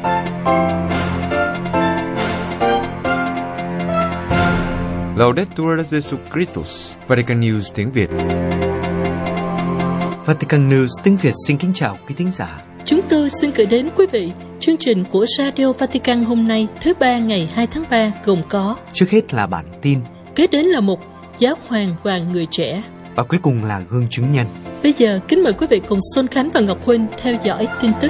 Laudetur Jesus Christus, Vatican News tiếng Việt. Vatican News tiếng Việt xin kính chào quý thính giả. Chúng tôi xin gửi đến quý vị chương trình của Radio Vatican hôm nay thứ Ba ngày 2 tháng 3 gồm có: trước hết là bản tin, kế đến là mục Giáo hoàng và người trẻ, và cuối cùng là gương chứng nhân. Bây giờ kính mời quý vị cùng Xuân Khánh và Ngọc Huynh theo dõi tin tức.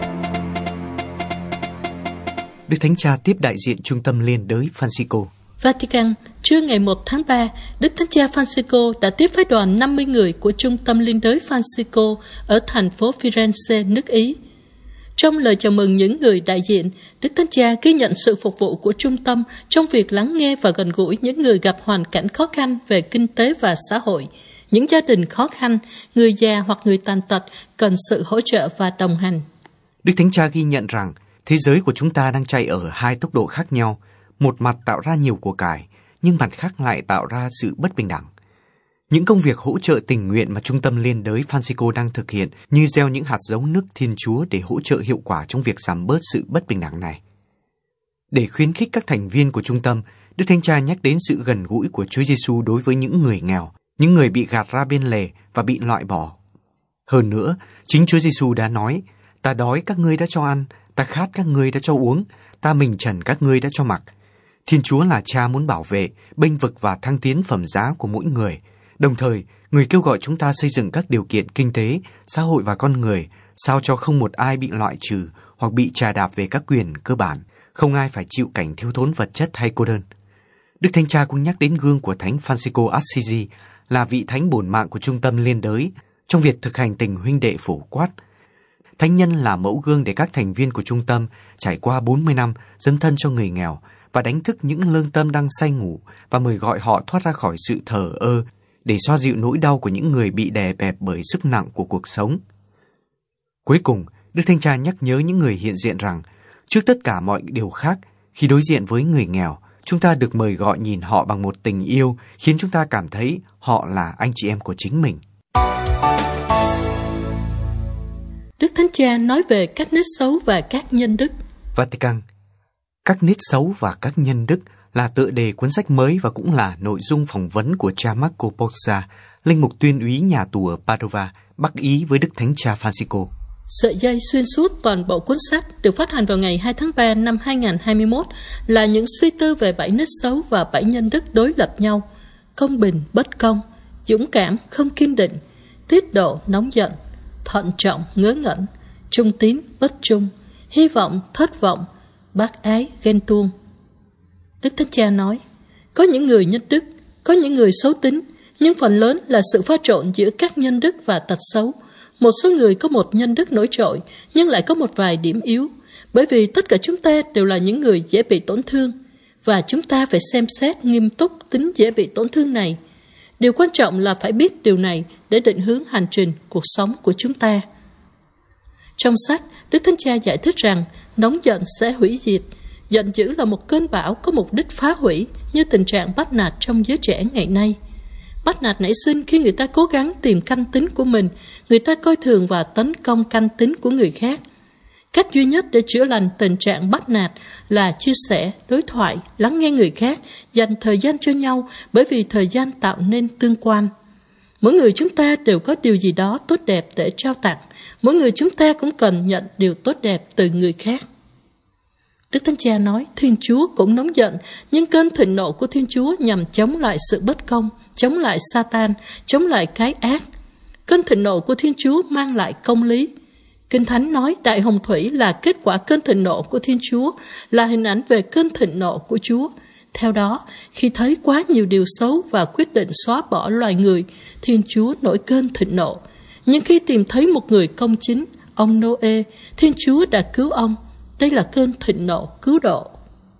Đức Thánh Cha tiếp đại diện Trung tâm Liên đới Francisco. Vatican, trưa ngày 1 tháng 3, Đức Thánh Cha Francisco đã tiếp phái đoàn 50 người của Trung tâm Liên đới Francisco ở thành phố Firenze, nước Ý. Trong lời chào mừng những người đại diện, Đức Thánh Cha ghi nhận sự phục vụ của trung tâm trong việc lắng nghe và gần gũi những người gặp hoàn cảnh khó khăn về kinh tế và xã hội, những gia đình khó khăn, người già hoặc người tàn tật cần sự hỗ trợ và đồng hành. Đức Thánh Cha ghi nhận rằng thế giới của chúng ta đang chạy ở hai tốc độ khác nhau. Một mặt tạo ra nhiều của cải, nhưng mặt khác lại tạo ra sự bất bình đẳng. Những công việc hỗ trợ tình nguyện mà Trung tâm Liên đới Francisco đang thực hiện như gieo những hạt giống nước Thiên Chúa để hỗ trợ hiệu quả trong việc giảm bớt sự bất bình đẳng này. Để khuyến khích các thành viên của trung tâm, Đức Thánh Cha nhắc đến sự gần gũi của Chúa Giêsu đối với những người nghèo, những người bị gạt ra bên lề và bị loại bỏ. Hơn nữa, chính Chúa Giêsu đã nói: "Ta đói các ngươi đã cho ăn, ta khát các ngươi đã cho uống, ta mình trần các ngươi đã cho mặc." Thiên Chúa là Cha muốn bảo vệ, bênh vực và thăng tiến phẩm giá của mỗi người. Đồng thời, người kêu gọi chúng ta xây dựng các điều kiện kinh tế, xã hội và con người, sao cho không một ai bị loại trừ hoặc bị chà đạp về các quyền cơ bản, không ai phải chịu cảnh thiếu thốn vật chất hay cô đơn. Đức Thánh Cha cũng nhắc đến gương của Thánh Francisco Assisi, là vị thánh bổn mạng của Trung tâm Liên đới, trong việc thực hành tình huynh đệ phổ quát. Thánh nhân là mẫu gương để các thành viên của trung tâm trải qua 40 năm dấn thân cho người nghèo và đánh thức những lương tâm đang say ngủ và mời gọi họ thoát ra khỏi sự thờ ơ để xoa dịu nỗi đau của những người bị đè bẹp bởi sức nặng của cuộc sống. Cuối cùng, Đức Thánh Cha nhắc nhớ những người hiện diện rằng, trước tất cả mọi điều khác, khi đối diện với người nghèo, chúng ta được mời gọi nhìn họ bằng một tình yêu khiến chúng ta cảm thấy họ là anh chị em của chính mình. Đức Thánh Cha nói về các nết xấu và các nhân đức. Vatican. Các nết xấu và các nhân đức là tựa đề cuốn sách mới và cũng là nội dung phỏng vấn của cha Marco Pozza, linh mục tuyên úy nhà tù ở Padova, Bắc Ý với Đức Thánh Cha Francisco. Sợi dây xuyên suốt toàn bộ cuốn sách được phát hành vào ngày 2 tháng 3 năm 2021 là những suy tư về 7 nết xấu và 7 nhân đức đối lập nhau: công bình, bất công, dũng cảm, không kiên định, tiết độ, nóng giận, thận trọng, ngớ ngẩn, trung tín, bất trung, hy vọng, thất vọng, bác ái, ghen tuông. Đức Thánh Cha nói, có những người nhân đức, có những người xấu tính, nhưng phần lớn là sự pha trộn giữa các nhân đức và tật xấu. Một số người có một nhân đức nổi trội, nhưng lại có một vài điểm yếu, bởi vì tất cả chúng ta đều là những người dễ bị tổn thương, và chúng ta phải xem xét nghiêm túc tính dễ bị tổn thương này. Điều quan trọng là phải biết điều này để định hướng hành trình cuộc sống của chúng ta. Trong sách, Đức Thánh Cha giải thích rằng nóng giận sẽ hủy diệt. Giận dữ là một cơn bão có mục đích phá hủy, như tình trạng bắt nạt trong giới trẻ ngày nay. Bắt nạt nảy sinh khi người ta cố gắng tìm canh tính của mình, người ta coi thường và tấn công canh tính của người khác. Cách duy nhất để chữa lành tình trạng bắt nạt là chia sẻ, đối thoại, lắng nghe người khác, dành thời gian cho nhau, bởi vì thời gian tạo nên tương quan. Mỗi người chúng ta đều có điều gì đó tốt đẹp để trao tặng. Mỗi người chúng ta cũng cần nhận điều tốt đẹp từ người khác. Đức Thánh Cha nói, Thiên Chúa cũng nóng giận, nhưng cơn thịnh nộ của Thiên Chúa nhằm chống lại sự bất công, chống lại Satan, chống lại cái ác. Cơn thịnh nộ của Thiên Chúa mang lại công lý. Kinh Thánh nói đại hồng thủy là kết quả cơn thịnh nộ của Thiên Chúa, là hình ảnh về cơn thịnh nộ của Chúa. Theo đó, khi thấy quá nhiều điều xấu và quyết định xóa bỏ loài người, Thiên Chúa nổi cơn thịnh nộ. Nhưng khi tìm thấy một người công chính, ông Noe, Thiên Chúa đã cứu ông. Đây là cơn thịnh nộ cứu độ.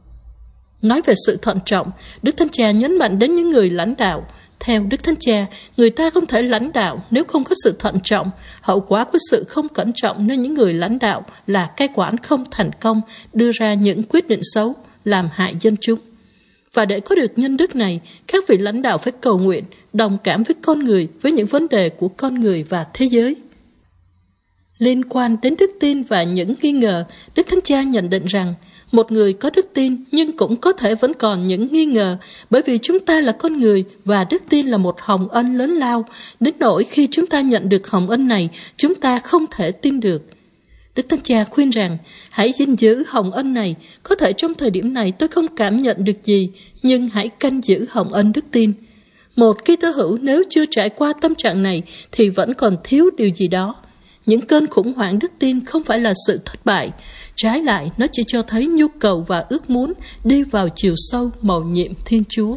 Nói về sự thận trọng, Đức Thánh Cha nhấn mạnh đến những người lãnh đạo. Theo Đức Thánh Cha, người ta không thể lãnh đạo nếu không có sự thận trọng. Hậu quả của sự không cẩn trọng nơi những người lãnh đạo là cai quản không thành công, đưa ra những quyết định xấu, làm hại dân chúng. Và để có được nhân đức này, các vị lãnh đạo phải cầu nguyện, đồng cảm với con người, với những vấn đề của con người và thế giới. Liên quan đến đức tin và những nghi ngờ, Đức Thánh Cha nhận định rằng một người có đức tin nhưng cũng có thể vẫn còn những nghi ngờ, bởi vì chúng ta là con người và đức tin là một hồng ân lớn lao, đến nỗi khi chúng ta nhận được hồng ân này, chúng ta không thể tin được. Đức Thánh Cha khuyên rằng hãy gìn giữ hồng ân này, có thể trong thời điểm này tôi không cảm nhận được gì, nhưng hãy canh giữ hồng ân đức tin. Một Kitô hữu nếu chưa trải qua tâm trạng này thì vẫn còn thiếu điều gì đó. Những cơn khủng hoảng đức tin không phải là sự thất bại, trái lại nó chỉ cho thấy nhu cầu và ước muốn đi vào chiều sâu mầu nhiệm Thiên Chúa.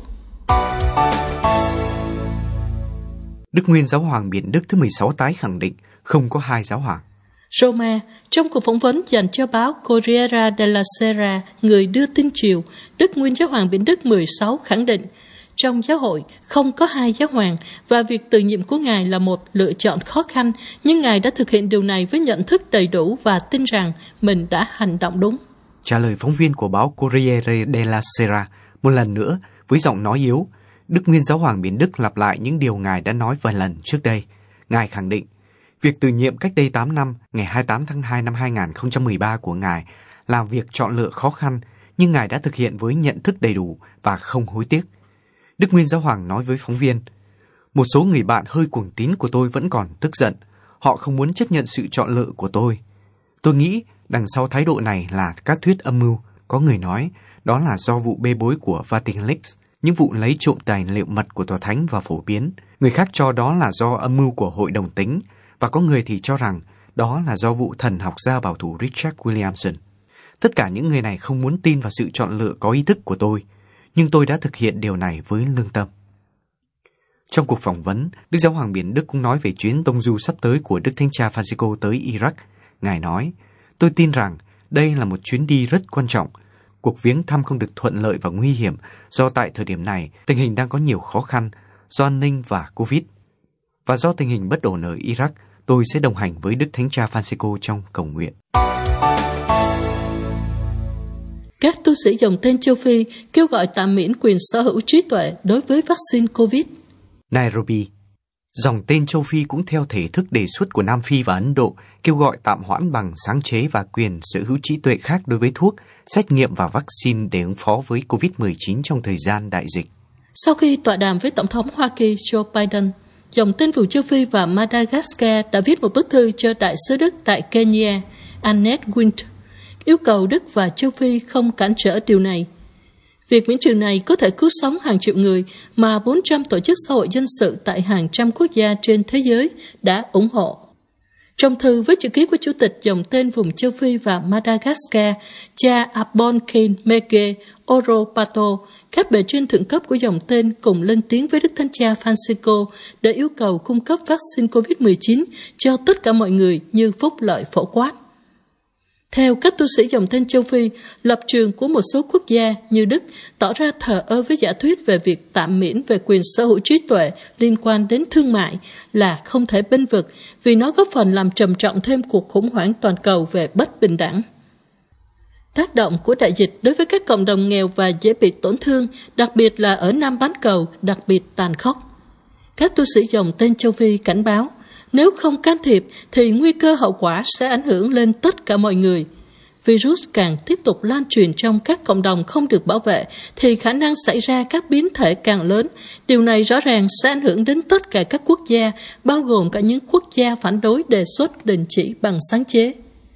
Đức Nguyên Giáo hoàng Biển Đức thứ 16 tái khẳng định không có hai giáo hoàng. Roma, trong cuộc phỏng vấn dành cho báo Corriere della Sera, người đưa tin triều, Đức Nguyên Giáo hoàng Biển Đức 16 khẳng định trong giáo hội không có hai giáo hoàng và việc từ nhiệm của Ngài là một lựa chọn khó khăn, nhưng Ngài đã thực hiện điều này với nhận thức đầy đủ và tin rằng mình đã hành động đúng. Trả lời phóng viên của báo Corriere della Sera, một lần nữa với giọng nói yếu, Đức Nguyên Giáo hoàng Biển Đức lặp lại những điều Ngài đã nói vài lần trước đây. Ngài khẳng định, việc từ nhiệm cách đây 8 năm, ngày 28 tháng 2 năm 2013 của Ngài là việc chọn lựa khó khăn, nhưng Ngài đã thực hiện với nhận thức đầy đủ và không hối tiếc. Đức Nguyên Giáo hoàng nói với phóng viên, một số người bạn hơi cuồng tín của tôi vẫn còn tức giận. Họ không muốn chấp nhận sự chọn lựa của tôi. Tôi nghĩ đằng sau thái độ này là các thuyết âm mưu. Có người nói đó là do vụ bê bối của Vatican Leaks, những vụ lấy trộm tài liệu mật của Tòa Thánh và phổ biến. Người khác cho đó là do âm mưu của Hội đồng Tính, và có người thì cho rằng đó là do vụ thần học gia bảo thủ Richard Williamson. Tất cả những người này không muốn tin vào sự chọn lựa có ý thức của tôi, nhưng tôi đã thực hiện điều này với lương tâm. Trong cuộc phỏng vấn, Đức Giáo hoàng Biển Đức cũng nói về chuyến tông du sắp tới của Đức Thánh Cha Francisco tới Iraq. Ngài nói, tôi tin rằng đây là một chuyến đi rất quan trọng. Cuộc viếng thăm không được thuận lợi và nguy hiểm do tại thời điểm này tình hình đang có nhiều khó khăn do an ninh và Covid. Và do tình hình bất ổn ở Iraq, tôi sẽ đồng hành với Đức Thánh Cha Francisco trong cầu nguyện. Các tu sĩ dòng tên châu Phi kêu gọi tạm miễn quyền sở hữu trí tuệ đối với vaccine COVID. Nairobi. Dòng tên châu Phi cũng theo thể thức đề xuất của Nam Phi và Ấn Độ kêu gọi tạm hoãn bằng sáng chế và quyền sở hữu trí tuệ khác đối với thuốc, xét nghiệm và vaccine để ứng phó với COVID-19 trong thời gian đại dịch. Sau khi tọa đàm với Tổng thống Hoa Kỳ Joe Biden, dòng tên vùng châu Phi và Madagascar đã viết một bức thư cho Đại sứ Đức tại Kenya, Annette Winter, yêu cầu Đức và châu Phi không cản trở điều này. Việc miễn trừ này có thể cứu sống hàng triệu người mà 400 tổ chức xã hội dân sự tại hàng trăm quốc gia trên thế giới đã ủng hộ. Trong thư với chữ ký của Chủ tịch dòng tên vùng châu Phi và Madagascar, cha Abonkin Mege Oropato, các bề trên thượng cấp của dòng tên cùng lên tiếng với Đức Thánh Cha Francisco để yêu cầu cung cấp vaccine COVID-19 cho tất cả mọi người như phúc lợi phổ quát. Theo các tu sĩ dòng tên châu Phi, lập trường của một số quốc gia như Đức tỏ ra thờ ơ với giả thuyết về việc tạm miễn về quyền sở hữu trí tuệ liên quan đến thương mại là không thể bênh vực vì nó góp phần làm trầm trọng thêm cuộc khủng hoảng toàn cầu về bất bình đẳng. Tác động của đại dịch đối với các cộng đồng nghèo và dễ bị tổn thương, đặc biệt là ở Nam bán cầu, đặc biệt tàn khốc. Các tu sĩ dòng tên châu Phi cảnh báo, nếu không can thiệp thì nguy cơ hậu quả sẽ ảnh hưởng lên tất cả mọi người. Virus càng tiếp tục lan truyền trong các cộng đồng không được bảo vệ thì khả năng xảy ra các biến thể càng lớn. Điều này rõ ràng sẽ ảnh hưởng đến tất cả các quốc gia, bao gồm cả những quốc gia phản đối đề xuất đình chỉ bằng sáng chế.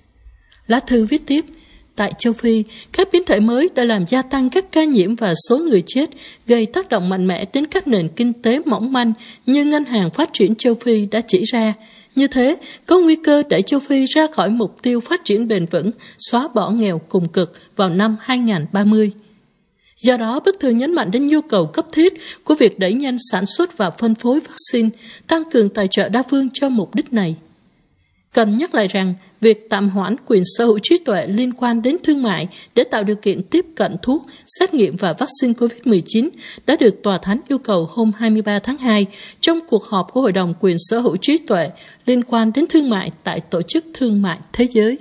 Lá thư viết tiếp, tại châu Phi, các biến thể mới đã làm gia tăng các ca nhiễm và số người chết, gây tác động mạnh mẽ đến các nền kinh tế mỏng manh như Ngân hàng Phát triển châu Phi đã chỉ ra. Như thế, có nguy cơ đẩy châu Phi ra khỏi mục tiêu phát triển bền vững, xóa bỏ nghèo cùng cực vào năm 2030. Do đó, bức thư nhấn mạnh đến nhu cầu cấp thiết của việc đẩy nhanh sản xuất và phân phối vaccine, tăng cường tài trợ đa phương cho mục đích này. Cần nhắc lại rằng, việc tạm hoãn quyền sở hữu trí tuệ liên quan đến thương mại để tạo điều kiện tiếp cận thuốc, xét nghiệm và vaccine COVID-19 đã được Tòa Thánh yêu cầu hôm 23 tháng 2 trong cuộc họp của Hội đồng quyền sở hữu trí tuệ liên quan đến thương mại tại Tổ chức Thương mại Thế giới.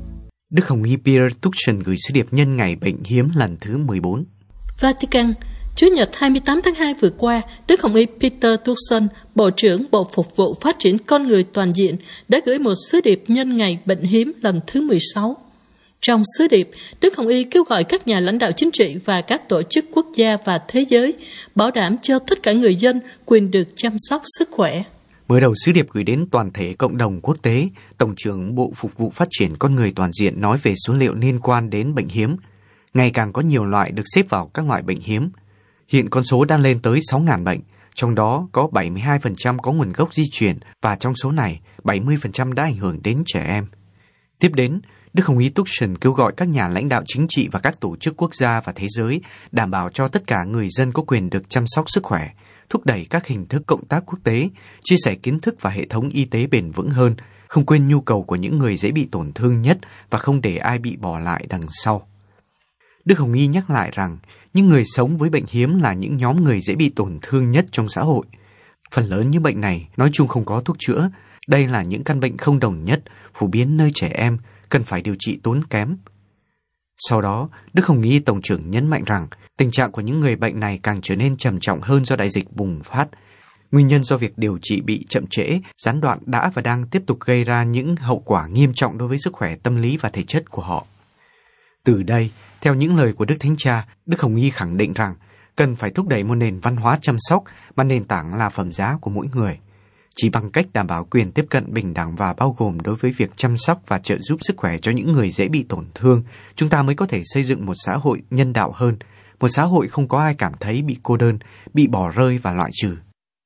Đức Hồng Y Pierre Tuchen gửi sứ điệp nhân ngày bệnh hiếm lần thứ 14. Vatican, Chủ nhật 28 tháng 2 vừa qua, Đức Hồng Y Peter Turkson, Bộ trưởng Bộ Phục vụ Phát triển Con người Toàn diện, đã gửi một sứ điệp nhân ngày bệnh hiếm lần thứ 16. Trong sứ điệp, Đức Hồng Y kêu gọi các nhà lãnh đạo chính trị và các tổ chức quốc gia và thế giới bảo đảm cho tất cả người dân quyền được chăm sóc sức khỏe. Mở đầu sứ điệp gửi đến toàn thể cộng đồng quốc tế, Tổng trưởng Bộ Phục vụ Phát triển Con người Toàn diện nói về số liệu liên quan đến bệnh hiếm. Ngày càng có nhiều loại được xếp vào các loại bệnh hiếm. Hiện con số đang lên tới 6.000 bệnh, trong đó có 72% có nguồn gốc di truyền và trong số này, 70% đã ảnh hưởng đến trẻ em. Tiếp đến, Đức Hồng Y Turkson kêu gọi các nhà lãnh đạo chính trị và các tổ chức quốc gia và thế giới đảm bảo cho tất cả người dân có quyền được chăm sóc sức khỏe, thúc đẩy các hình thức cộng tác quốc tế, chia sẻ kiến thức và hệ thống y tế bền vững hơn, không quên nhu cầu của những người dễ bị tổn thương nhất và không để ai bị bỏ lại đằng sau. Đức Hồng Y nhắc lại rằng, những người sống với bệnh hiếm là những nhóm người dễ bị tổn thương nhất trong xã hội. Phần lớn những bệnh này nói chung không có thuốc chữa. Đây là những căn bệnh không đồng nhất, phổ biến nơi trẻ em, cần phải điều trị tốn kém. Sau đó, Đức Hồng Y Tổng trưởng nhấn mạnh rằng tình trạng của những người bệnh này càng trở nên trầm trọng hơn do đại dịch bùng phát. Nguyên nhân do việc điều trị bị chậm trễ, gián đoạn đã và đang tiếp tục gây ra những hậu quả nghiêm trọng đối với sức khỏe tâm lý và thể chất của họ. Từ đây, theo những lời của Đức Thánh Cha, Đức Hồng Y khẳng định rằng cần phải thúc đẩy một nền văn hóa chăm sóc mà nền tảng là phẩm giá của mỗi người. Chỉ bằng cách đảm bảo quyền tiếp cận bình đẳng và bao gồm đối với việc chăm sóc và trợ giúp sức khỏe cho những người dễ bị tổn thương, chúng ta mới có thể xây dựng một xã hội nhân đạo hơn, một xã hội không có ai cảm thấy bị cô đơn, bị bỏ rơi và loại trừ.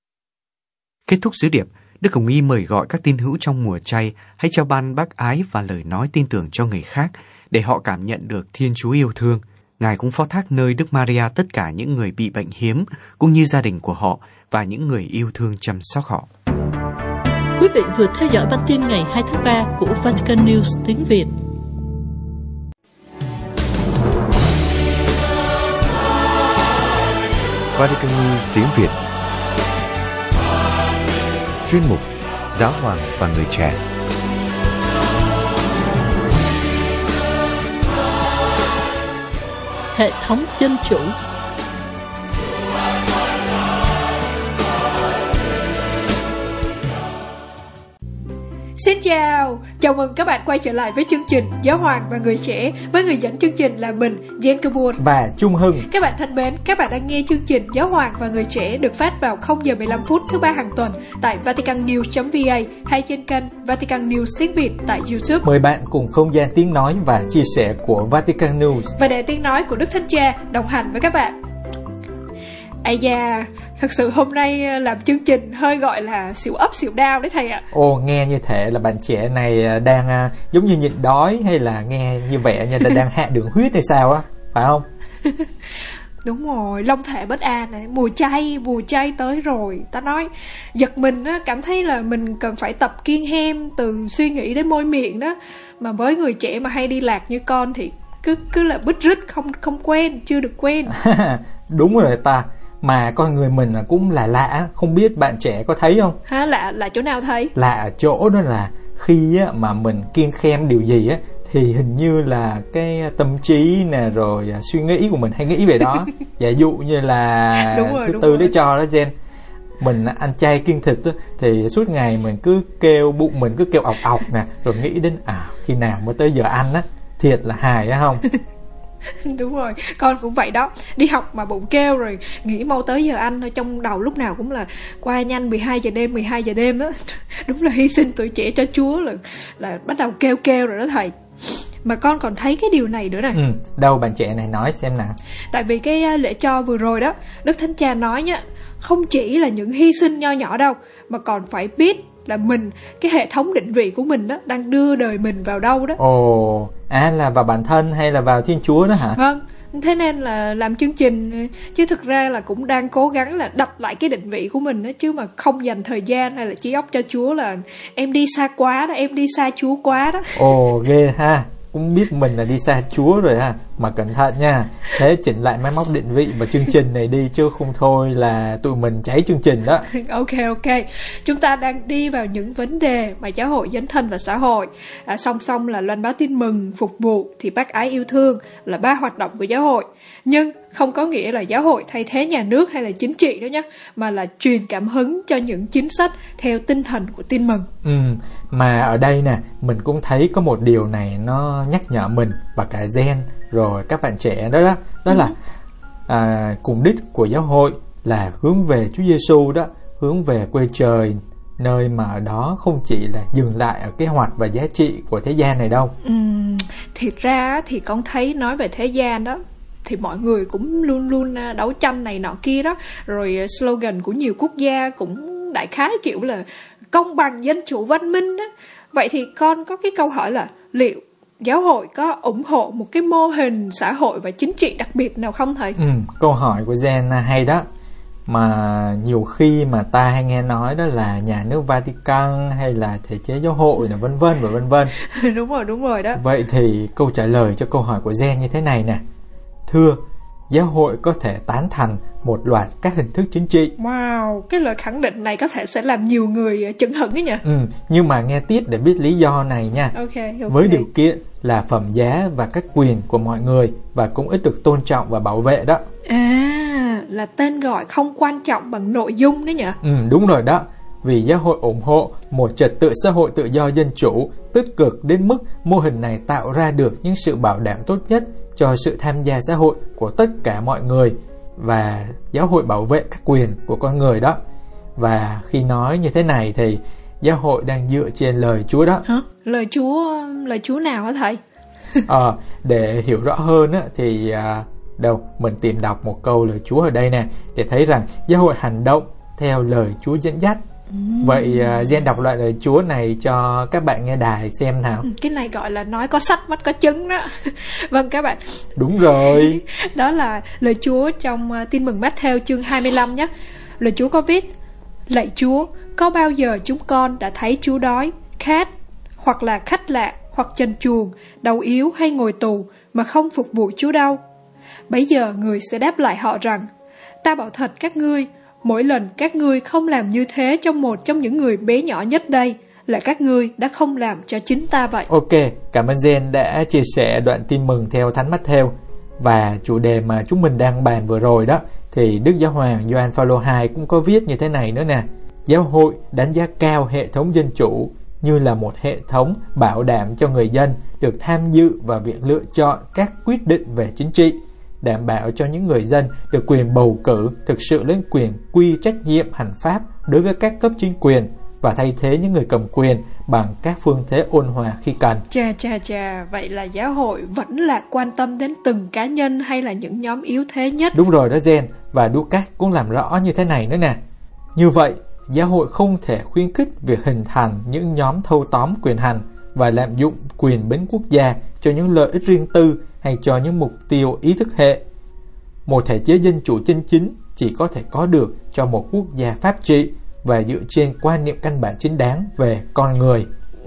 Kết thúc sứ điệp, Đức Hồng Y mời gọi các tín hữu trong mùa chay hãy trao ban bác ái và lời nói tin tưởng cho người khác để họ cảm nhận được Thiên Chúa yêu thương. Ngài cũng phó thác nơi Đức Maria tất cả những người bị bệnh hiếm cũng như gia đình của họ và những người yêu thương chăm sóc họ. Quý vị vừa theo dõi bản tin ngày 2 tháng 3 của Vatican News tiếng Việt. Vatican News tiếng Việt. Chuyên mục Giáo hoàng và người trẻ. Hệ thống dân chủ. Xin chào mừng các bạn quay trở lại với chương trình Giáo hoàng và người trẻ với người dẫn chương trình là mình, Jen Kabur và Trung Hưng. Các bạn thân mến, các bạn đang nghe chương trình Giáo hoàng và người trẻ được phát vào 0 giờ 15 phút thứ ba hàng tuần tại vaticannews.va hay trên kênh Vatican News tiếng Việt tại YouTube. Mời bạn cùng không gian tiếng nói và chia sẻ của Vatican News và để tiếng nói của Đức Thánh Cha đồng hành với các bạn. Ây da, thật sự hôm nay làm chương trình hơi gọi là xỉu ấp xỉu đao đấy thầy ạ. Ồ, nghe như thể là bạn trẻ này đang giống như nhịn đói, hay là nghe như vẻ như là đang hạ đường huyết hay sao á, phải không? Đúng rồi, long thể bất an này, mùa chay tới rồi. Ta nói, giật mình á, cảm thấy là mình cần phải tập kiêng hem từ suy nghĩ đến môi miệng đó. Mà với người trẻ mà hay đi lạc như con thì cứ là bứt rứt, không quen, chưa được quen. Đúng rồi ta. Mà con người mình cũng là lạ, không biết bạn trẻ có thấy không? Hả, lạ chỗ nào thấy? Lạ ở chỗ đó là khi mà mình kiêng khem điều gì á thì hình như là cái tâm trí nè, rồi suy nghĩ của mình hay nghĩ về đó. Giả dụ như là thứ tư để cho đó Jen, mình ăn chay kiêng thịt đó, thì suốt ngày mình cứ kêu bụng mình cứ kêu ọc ọc nè, rồi nghĩ đến khi nào mới tới giờ ăn á, thiệt là hài á không? Đúng rồi, con cũng vậy đó. Đi học mà bụng kêu rồi nghĩ mau tới giờ ăn thôi, trong đầu lúc nào cũng là qua nhanh 12 giờ đêm đó. Đúng là hy sinh tuổi trẻ cho Chúa là bắt đầu kêu rồi đó thầy. Mà con còn thấy cái điều này nữa nè. Đâu bạn trẻ này nói xem nào. Tại vì cái lễ cho vừa rồi đó, Đức Thánh Cha nói nhá, không chỉ là những hy sinh nho nhỏ đâu, mà còn phải biết là mình, cái hệ thống định vị của mình đó đang đưa đời mình vào đâu đó. Ồ, là vào bản thân hay là vào Thiên Chúa đó hả? Vâng, thế nên là làm chương trình, chứ thực ra là cũng đang cố gắng là đặt lại cái định vị của mình đó, chứ mà không dành thời gian hay là trí óc cho Chúa là em đi xa quá đó, em đi xa Chúa quá đó. Ồ, ghê ha, cũng biết mình là đi xa Chúa rồi ha. Mà cẩn thận nha, thế chỉnh lại máy móc định vị và chương trình này đi, chứ không thôi là tụi mình cháy chương trình đó. Ok. Chúng ta đang đi vào những vấn đề mà giáo hội dấn thân vào xã hội. Song song là loan báo tin mừng, phục vụ thì bác ái yêu thương là 3 hoạt động của giáo hội. Nhưng không có nghĩa là giáo hội thay thế nhà nước hay là chính trị đó nhé, mà là truyền cảm hứng cho những chính sách theo tinh thần của tin mừng. Mà ở đây nè, mình cũng thấy có một điều này nó nhắc nhở mình và cả Gen rồi các bạn trẻ đó là cùng đích của giáo hội là hướng về Chúa Giêsu đó, hướng về quê trời, nơi mà ở đó không chỉ là dừng lại ở kế hoạch và giá trị của thế gian này đâu. Thiệt ra thì con thấy nói về thế gian đó thì mọi người cũng luôn luôn đấu tranh này nọ kia đó, rồi slogan của nhiều quốc gia cũng đại khái kiểu là công bằng, dân chủ, văn minh đó. Vậy thì con có cái câu hỏi là liệu giáo hội có ủng hộ một cái mô hình xã hội và chính trị đặc biệt nào không thầy? Câu hỏi của Gen hay đó. Mà nhiều khi mà ta hay nghe nói đó là nhà nước Vatican hay là thể chế giáo hội là vân vân. Đúng rồi đó. Vậy thì câu trả lời cho câu hỏi của Gen như thế này nè. Thưa, giáo hội có thể tán thành một loạt các hình thức chính trị. Wow, cái lời khẳng định này có thể sẽ làm nhiều người chững hững ấy nhỉ? Nhưng mà nghe tiếp để biết lý do này nha. Okay. Với điều kiện là phẩm giá và các quyền của mọi người và cũng ít được tôn trọng và bảo vệ đó. Là tên gọi không quan trọng bằng nội dung đấy nhỉ? Đúng rồi đó. Vì giáo hội ủng hộ một trật tự xã hội tự do dân chủ tích cực đến mức mô hình này tạo ra được những sự bảo đảm tốt nhất cho sự tham gia xã hội của tất cả mọi người, và giáo hội bảo vệ các quyền của con người đó. Và khi nói như thế này thì giáo hội đang dựa trên lời Chúa đó. Hả? Lời Chúa nào hả thầy? Để hiểu rõ hơn á, thì mình tìm đọc một câu lời Chúa ở đây nè, để thấy rằng giáo hội hành động theo lời Chúa dẫn dắt. Vậy Gen đọc lại lời Chúa này cho các bạn nghe đài xem nào. Cái này gọi là nói có sách mắt có chứng đó. Vâng các bạn. Đúng rồi. Đó là lời Chúa trong tin mừng Matthew chương 25 nhé. Lời Chúa có viết: Lạy Chúa, có bao giờ chúng con đã thấy Chúa đói, khát, hoặc là khách lạ, hoặc trần truồng, đau yếu hay ngồi tù mà không phục vụ Chúa đâu? Bấy giờ người sẽ đáp lại họ rằng: Ta bảo thật các ngươi, mỗi lần các ngươi không làm như thế trong một trong những người bé nhỏ nhất đây, là các ngươi đã không làm cho chính ta vậy. Ok, cảm ơn Gen đã chia sẻ đoạn tin mừng theo Thánh Matthew. Và chủ đề mà chúng mình đang bàn vừa rồi đó, thì Đức Giáo hoàng Gioan Phaolô II cũng có viết như thế này nữa nè. Giáo hội đánh giá cao hệ thống dân chủ như là một hệ thống bảo đảm cho người dân được tham dự vào việc lựa chọn các quyết định về chính trị, đảm bảo cho những người dân được quyền bầu cử thực sự lên quyền quy trách nhiệm hành pháp đối với các cấp chính quyền, và thay thế những người cầm quyền bằng các phương thế ôn hòa khi cần. Chà, vậy là giáo hội vẫn là quan tâm đến từng cá nhân hay là những nhóm yếu thế nhất? Đúng rồi đó Gen, và Dukas cũng làm rõ như thế này nữa nè. Như vậy, giáo hội không thể khuyến khích việc hình thành những nhóm thâu tóm quyền hành và lạm dụng quyền bính quốc gia cho những lợi ích riêng tư hay cho những mục tiêu ý thức hệ. Một thể chế dân chủ chân chính chỉ có thể có được cho một quốc gia pháp trị và dựa trên quan niệm căn bản chính đáng về con người.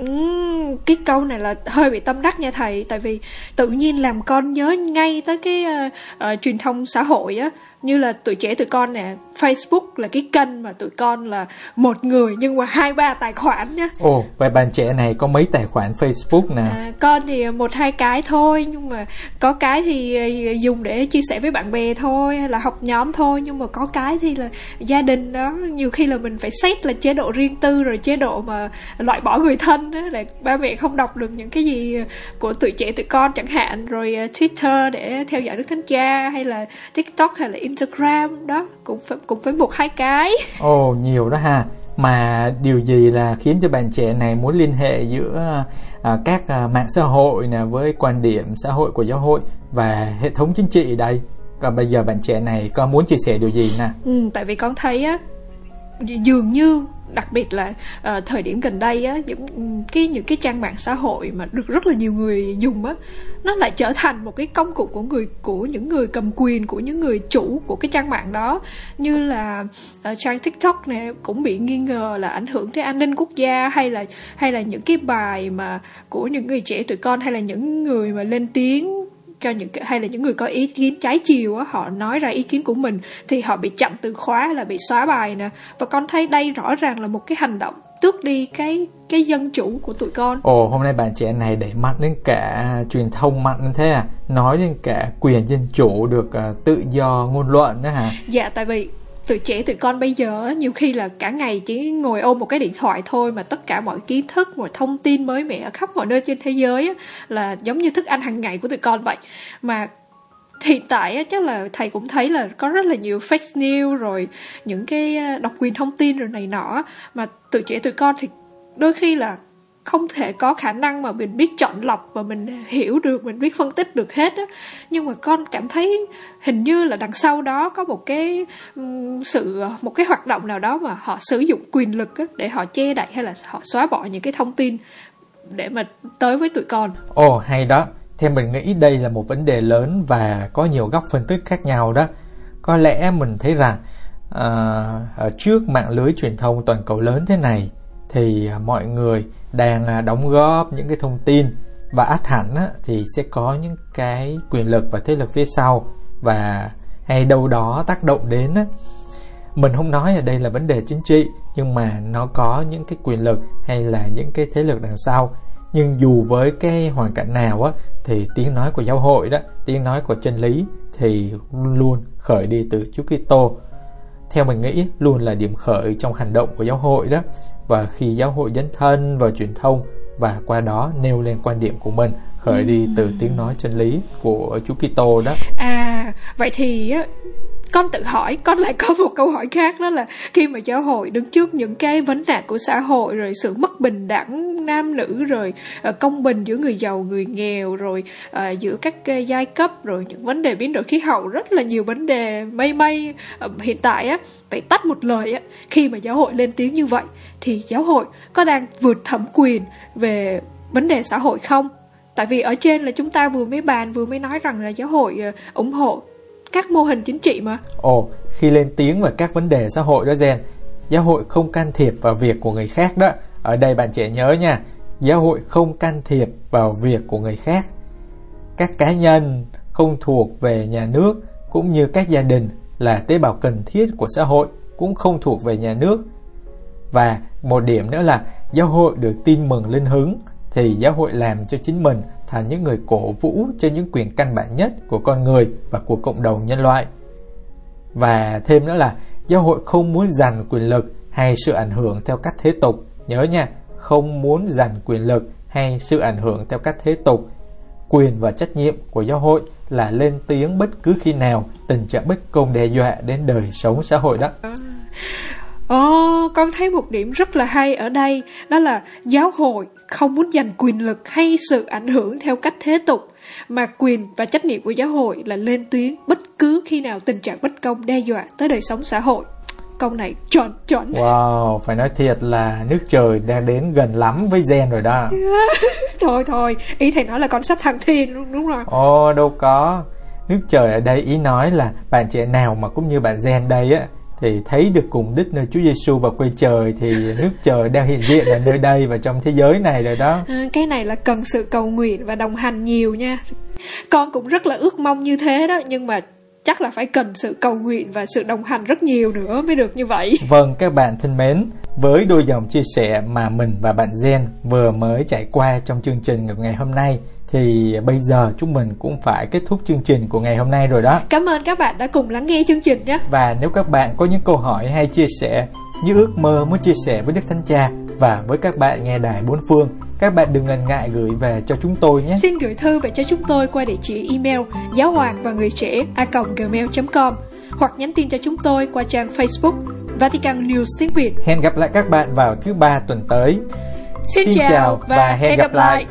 Cái câu này là hơi bị tâm đắc nha thầy, tại vì tự nhiên làm con nhớ ngay tới cái truyền thông xã hội á, như là tụi trẻ tụi con nè, Facebook là cái kênh mà tụi con là một người nhưng mà 2-3 tài khoản nhá. Ồ, vậy bạn trẻ này có mấy tài khoản Facebook nè? Con thì 1-2 cái thôi, nhưng mà có cái thì dùng để chia sẻ với bạn bè thôi, hay là học nhóm thôi, nhưng mà có cái thì là gia đình đó, nhiều khi là mình phải set là chế độ riêng tư, rồi chế độ mà loại bỏ người thân đó, để ba mẹ không đọc được những cái gì của tụi trẻ tụi con chẳng hạn, rồi Twitter để theo dõi Đức Thánh Cha, hay là TikTok hay là Instagram đó, cũng phải 1-2 cái. Ồ, nhiều đó ha. Mà điều gì là khiến cho bạn trẻ này muốn liên hệ giữa các mạng xã hội nè với quan điểm xã hội của giáo hội và hệ thống chính trị đây? Còn bây giờ bạn trẻ này có muốn chia sẻ điều gì nè? Tại vì con thấy á, dường như đặc biệt là thời điểm gần đây á, những cái trang mạng xã hội mà được rất là nhiều người dùng á, nó lại trở thành một cái công cụ của những người cầm quyền, của những người chủ của cái trang mạng đó. Như là trang TikTok này cũng bị nghi ngờ là ảnh hưởng tới an ninh quốc gia, hay là những cái bài mà của những người trẻ tụi con, hay là những người mà lên tiếng hay là những người có ý kiến trái chiều á, họ nói ra ý kiến của mình thì họ bị chặn từ khóa, là bị xóa bài nè. Và con thấy đây rõ ràng là một cái hành động tước đi cái dân chủ của tụi con. Ồ, hôm nay bạn trẻ này đẩy mạnh đến cả truyền thông mạnh như thế à? Nói đến cả quyền dân chủ, được tự do ngôn luận đó hả? Dạ, tại vì tụi trẻ tụi con bây giờ nhiều khi là cả ngày chỉ ngồi ôm một cái điện thoại thôi, mà tất cả mọi kiến thức, mọi thông tin mới mẻ ở khắp mọi nơi trên thế giới là giống như thức ăn hàng ngày của tụi con vậy. Mà hiện tại chắc là thầy cũng thấy là có rất là nhiều fake news, rồi những cái độc quyền thông tin rồi này nọ, mà tụi trẻ tụi con thì đôi khi là không thể có khả năng mà mình biết chọn lọc và mình hiểu được, mình biết phân tích được hết á. Nhưng mà con cảm thấy hình như là đằng sau đó có một cái hoạt động nào đó mà họ sử dụng quyền lực á, để họ che đậy hay là họ xóa bỏ những cái thông tin để mà tới với tụi con. Ồ, hay đó. Theo mình nghĩ đây là một vấn đề lớn và có nhiều góc phân tích khác nhau đó. Có lẽ mình thấy rằng ở trước mạng lưới truyền thông toàn cầu lớn thế này thì mọi người đang đóng góp những cái thông tin, và ắt hẳn thì sẽ có những cái quyền lực và thế lực phía sau, và hay đâu đó tác động đến. Mình không nói ở đây là vấn đề chính trị, nhưng mà nó có những cái quyền lực hay là những cái thế lực đằng sau. Nhưng dù với cái hoàn cảnh nào thì tiếng nói của giáo hội đó, tiếng nói của chân lý thì luôn khởi đi từ Chúa Kitô. Theo mình nghĩ luôn là điểm khởi trong hành động của giáo hội đó. Và khi giáo hội dấn thân vào truyền thông và qua đó nêu lên quan điểm của mình, khởi đi từ tiếng nói chân lý của Chúa Kitô đó. Vậy thì con tự hỏi, con lại có một câu hỏi khác, đó là khi mà giáo hội đứng trước những cái vấn nạn của xã hội, rồi sự mất bình đẳng nam nữ, rồi công bình giữa người giàu người nghèo, rồi giữa các giai cấp, rồi những vấn đề biến đổi khí hậu, rất là nhiều vấn đề mây hiện tại phải tách một lời khi mà giáo hội lên tiếng như vậy thì giáo hội có đang vượt thẩm quyền về vấn đề xã hội không? Tại vì ở trên là chúng ta vừa mới nói rằng là giáo hội ủng hộ các mô hình chính trị mà. Khi lên tiếng về các vấn đề xã hội đó Gen, giáo hội không can thiệp vào việc của người khác đó. Ở đây bạn trẻ nhớ nha, giáo hội không can thiệp vào việc của người khác. Các cá nhân không thuộc về nhà nước cũng như các gia đình là tế bào cần thiết của xã hội cũng không thuộc về nhà nước. Và một điểm nữa là giáo hội được tin mừng linh hứng thì giáo hội làm cho chính mình thành những người cổ vũ cho những quyền căn bản nhất của con người và của cộng đồng nhân loại. Và thêm nữa là giáo hội không muốn giành quyền lực hay sự ảnh hưởng theo cách thế tục. Nhớ nha, không muốn giành quyền lực hay sự ảnh hưởng theo cách thế tục. Quyền và trách nhiệm của giáo hội là lên tiếng bất cứ khi nào tình trạng bất công đe dọa đến đời sống xã hội đó. Con thấy một điểm rất là hay ở đây, đó là giáo hội không muốn giành quyền lực hay sự ảnh hưởng theo cách thế tục, mà quyền và trách nhiệm của giáo hội là lên tiếng bất cứ khi nào tình trạng bất công đe dọa tới đời sống xã hội. Câu này chuẩn. Wow, phải nói thiệt là nước trời đang đến gần lắm với Gen rồi đó. Thôi, ý thầy nói là con sắp thăng thiên, đúng rồi. Đâu có. Nước trời ở đây ý nói là bạn trẻ nào mà cũng như bạn Gen đây thì thấy được cùng đích nơi Chúa Giêsu và quê trời thì nước trời đang hiện diện ở nơi đây và trong thế giới này rồi đó. Cái này là cần sự cầu nguyện và đồng hành nhiều nha. Con cũng rất là ước mong như thế đó, nhưng mà chắc là phải cần sự cầu nguyện và sự đồng hành rất nhiều nữa mới được như vậy. Vâng, các bạn thân mến, với đôi dòng chia sẻ mà mình và bạn Gen vừa mới trải qua trong chương trình ngày hôm nay thì bây giờ chúng mình cũng phải kết thúc chương trình của ngày hôm nay rồi đó. Cảm ơn các bạn đã cùng lắng nghe chương trình nhé. Và nếu các bạn có những câu hỏi hay chia sẻ, những ước mơ muốn chia sẻ với Đức Thánh Cha và với các bạn nghe đài bốn phương, các bạn đừng ngần ngại gửi về cho chúng tôi nhé. Xin gửi thư về cho chúng tôi qua địa chỉ email giaohoangvangườitre@gmail.com hoặc nhắn tin cho chúng tôi qua trang Facebook Vatican News tiếng Việt. Hẹn gặp lại các bạn vào thứ Ba tuần tới. Xin chào và hẹn gặp lại.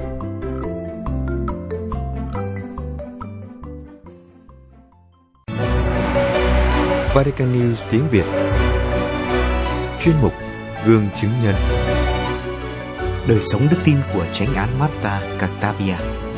Vatican News tiếng Việt. Chuyên mục Gương chứng nhân. Đời sống đức tin của Chánh án Marta Cartabia.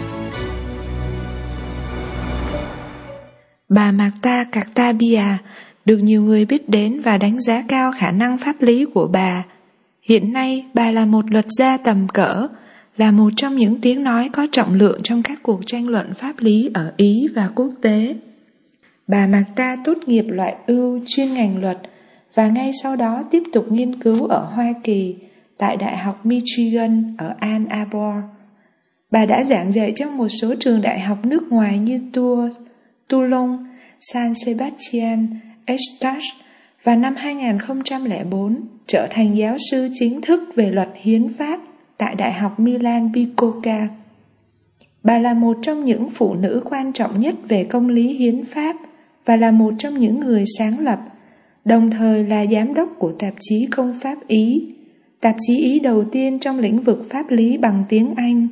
Bà Marta Cartabia được nhiều người biết đến và đánh giá cao khả năng pháp lý của bà. Hiện nay bà là một luật gia tầm cỡ, là một trong những tiếng nói có trọng lượng trong các cuộc tranh luận pháp lý ở Ý và quốc tế. Bà Martha tốt nghiệp loại ưu chuyên ngành luật và ngay sau đó tiếp tục nghiên cứu ở Hoa Kỳ tại Đại học Michigan ở Ann Arbor. Bà đã giảng dạy trong một số trường đại học nước ngoài như Tours, Toulon, San Sebastian, Eustache và năm 2004 trở thành giáo sư chính thức về luật hiến pháp tại Đại học Milan Bicocca. Bà là một trong những phụ nữ quan trọng nhất về công lý hiến pháp và là một trong những người sáng lập, đồng thời là giám đốc của tạp chí Công pháp Ý, tạp chí Ý đầu tiên trong lĩnh vực pháp lý bằng tiếng Anh.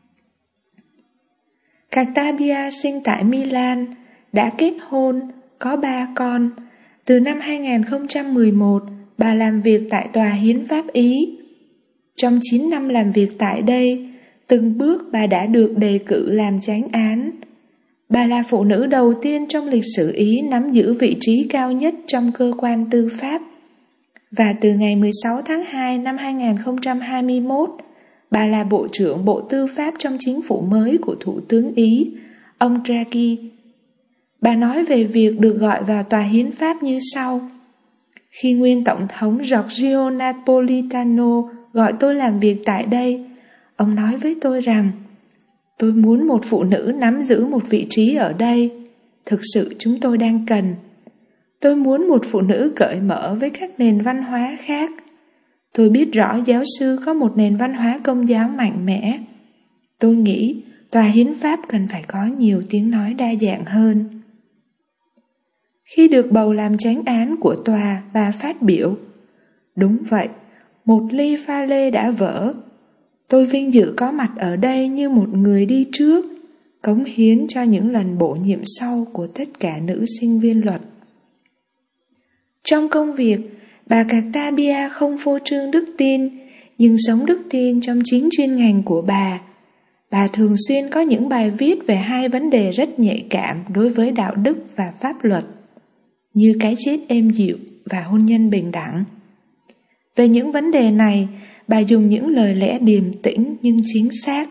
Cartabia sinh tại Milan, đã kết hôn, có 3 con. Từ năm 2011, bà làm việc tại Tòa Hiến pháp Ý. Trong 9 năm làm việc tại đây, từng bước bà đã được đề cử làm chánh án. Bà là phụ nữ đầu tiên trong lịch sử Ý nắm giữ vị trí cao nhất trong cơ quan tư pháp. Và từ ngày 16 tháng 2 năm 2021, bà là Bộ trưởng Bộ Tư pháp trong chính phủ mới của Thủ tướng Ý, ông Draghi. Bà nói về việc được gọi vào Tòa Hiến pháp như sau: Khi nguyên Tổng thống Giorgio Napolitano gọi tôi làm việc tại đây, ông nói với tôi rằng tôi muốn một phụ nữ nắm giữ một vị trí ở đây. Thực sự chúng tôi đang cần. Tôi muốn một phụ nữ cởi mở với các nền văn hóa khác. Tôi biết rõ giáo sư có một nền văn hóa công giáo mạnh mẽ. Tôi nghĩ Tòa Hiến pháp cần phải có nhiều tiếng nói đa dạng hơn. Khi được bầu làm chánh án của tòa, bà phát biểu: Đúng vậy, một ly pha lê đã vỡ. Tôi vinh dự có mặt ở đây như một người đi trước, cống hiến cho những lần bổ nhiệm sau của tất cả nữ sinh viên luật. Trong công việc, bà Cartabia không phô trương đức tin, nhưng sống đức tin trong chính chuyên ngành của bà. Bà thường xuyên có những bài viết về hai vấn đề rất nhạy cảm đối với đạo đức và pháp luật, như cái chết êm dịu và hôn nhân bình đẳng. Về những vấn đề này, bà dùng những lời lẽ điềm tĩnh nhưng chính xác.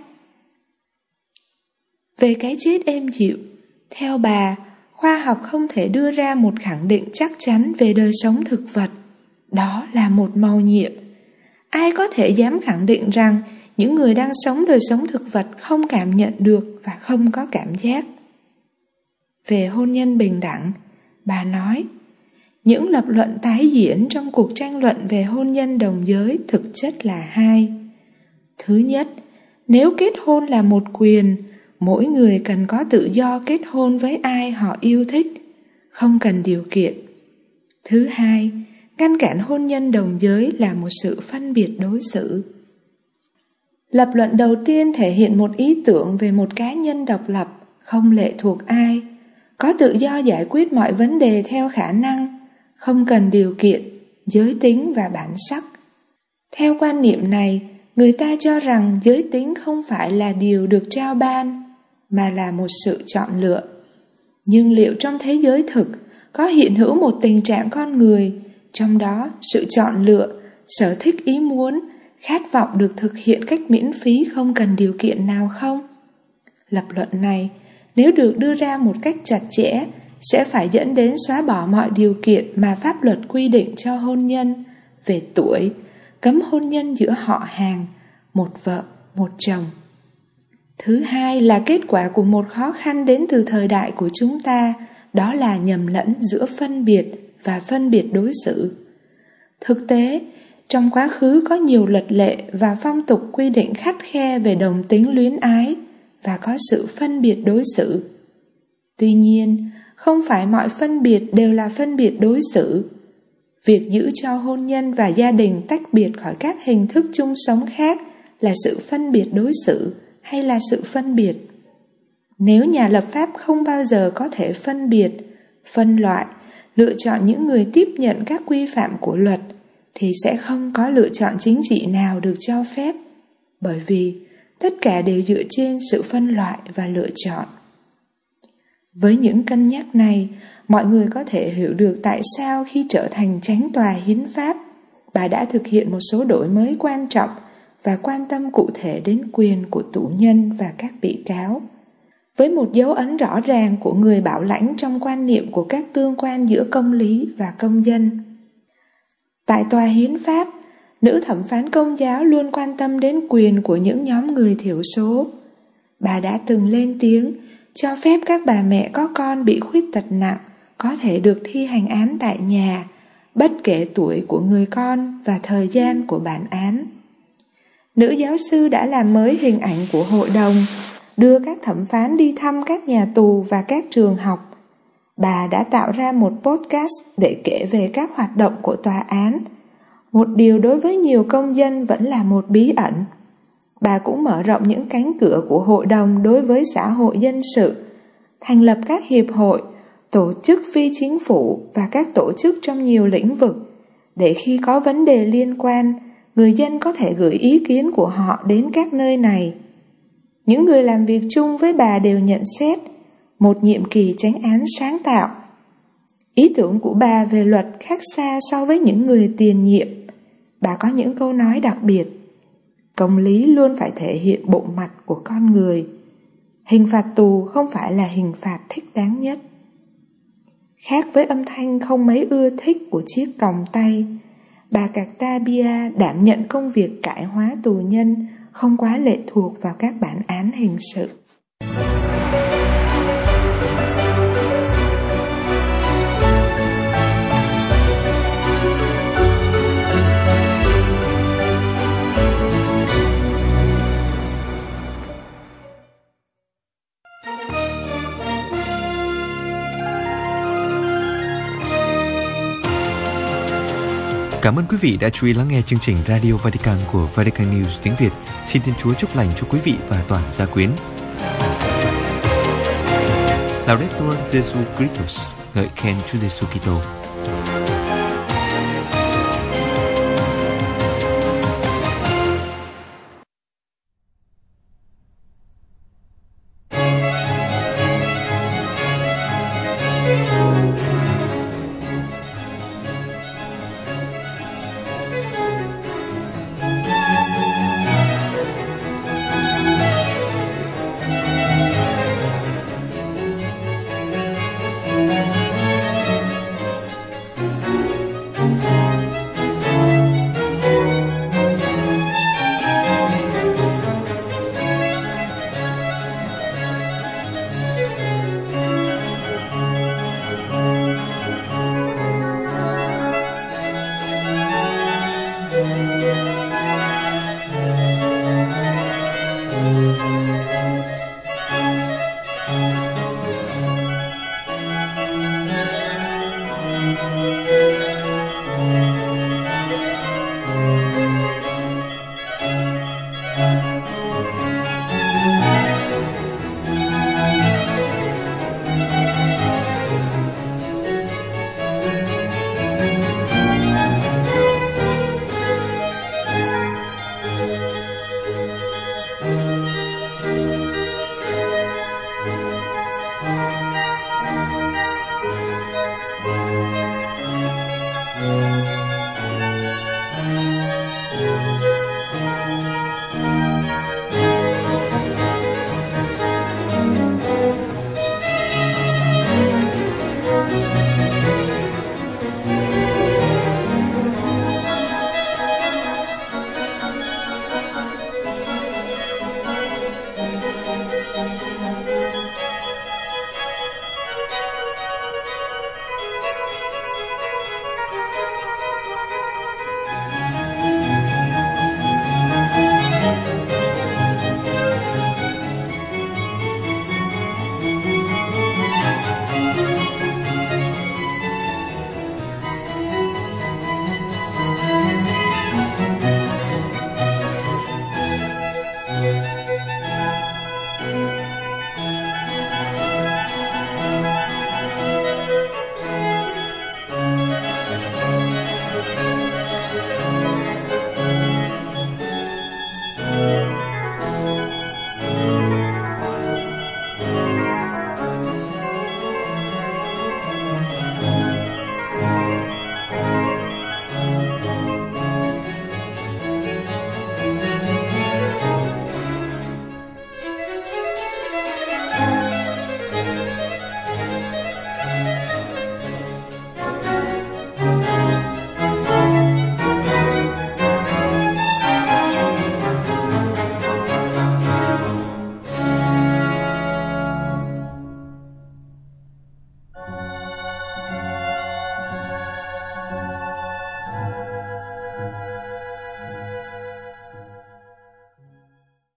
Về cái chết êm dịu, theo bà, khoa học không thể đưa ra một khẳng định chắc chắn về đời sống thực vật. Đó là một mầu nhiệm. Ai có thể dám khẳng định rằng những người đang sống đời sống thực vật không cảm nhận được và không có cảm giác? Về hôn nhân bình đẳng, bà nói, những lập luận tái diễn trong cuộc tranh luận về hôn nhân đồng giới thực chất là hai. Thứ nhất, nếu kết hôn là một quyền, mỗi người cần có tự do kết hôn với ai họ yêu thích, không cần điều kiện. Thứ hai, ngăn cản hôn nhân đồng giới là một sự phân biệt đối xử. Lập luận đầu tiên thể hiện một ý tưởng về một cá nhân độc lập, không lệ thuộc ai, có tự do giải quyết mọi vấn đề theo khả năng, không cần điều kiện, giới tính và bản sắc. Theo quan niệm này, người ta cho rằng giới tính không phải là điều được trao ban, mà là một sự chọn lựa. Nhưng liệu trong thế giới thực có hiện hữu một tình trạng con người, trong đó sự chọn lựa, sở thích ý muốn, khát vọng được thực hiện cách miễn phí không cần điều kiện nào không? Lập luận này, nếu được đưa ra một cách chặt chẽ, sẽ phải dẫn đến xóa bỏ mọi điều kiện mà pháp luật quy định cho hôn nhân, về tuổi, cấm hôn nhân giữa họ hàng, một vợ, một chồng. Thứ hai là kết quả của một khó khăn đến từ thời đại của chúng ta, đó là nhầm lẫn giữa phân biệt và phân biệt đối xử. Thực tế, trong quá khứ có nhiều luật lệ và phong tục quy định khắt khe về đồng tính luyến ái và có sự phân biệt đối xử. Tuy nhiên, không phải mọi phân biệt đều là phân biệt đối xử. Việc giữ cho hôn nhân và gia đình tách biệt khỏi các hình thức chung sống khác là sự phân biệt đối xử hay là sự phân biệt? Nếu nhà lập pháp không bao giờ có thể phân biệt, phân loại, lựa chọn những người tiếp nhận các quy phạm của luật, thì sẽ không có lựa chọn chính trị nào được cho phép, bởi vì tất cả đều dựa trên sự phân loại và lựa chọn. Với những cân nhắc này, mọi người có thể hiểu được tại sao khi trở thành chánh tòa hiến pháp, bà đã thực hiện một số đổi mới quan trọng và quan tâm cụ thể đến quyền của tù nhân và các bị cáo, với một dấu ấn rõ ràng của người bảo lãnh trong quan niệm của các tương quan giữa công lý và công dân. Tại tòa hiến pháp, nữ thẩm phán Công giáo luôn quan tâm đến quyền của những nhóm người thiểu số. Bà đã từng lên tiếng cho phép các bà mẹ có con bị khuyết tật nặng có thể được thi hành án tại nhà, bất kể tuổi của người con và thời gian của bản án. Nữ giáo sư đã làm mới hình ảnh của hội đồng, đưa các thẩm phán đi thăm các nhà tù và các trường học. Bà đã tạo ra một podcast để kể về các hoạt động của tòa án, một điều đối với nhiều công dân vẫn là một bí ẩn. Bà cũng mở rộng những cánh cửa của hội đồng đối với xã hội dân sự, thành lập các hiệp hội, tổ chức phi chính phủ và các tổ chức trong nhiều lĩnh vực, để khi có vấn đề liên quan, người dân có thể gửi ý kiến của họ đến các nơi này. Những người làm việc chung với bà đều nhận xét một nhiệm kỳ chánh án sáng tạo. Ý tưởng của bà về luật khác xa so với những người tiền nhiệm. Bà có những câu nói đặc biệt. Công lý luôn phải thể hiện bộ mặt của con người. Hình phạt tù không phải là hình phạt thích đáng nhất. Khác với âm thanh không mấy ưa thích của chiếc còng tay, bà Cartabia đảm nhận công việc cải hóa tù nhân không quá lệ thuộc vào các bản án hình sự. Cảm ơn quý vị đã chú ý lắng nghe chương trình Radio Vatican của Vatican News tiếng Việt. Xin Thiên Chúa chúc lành cho quý vị và toàn gia quyến. Laudetur Jesu Christus, ngợi khen Chúa Giêsu Kitô.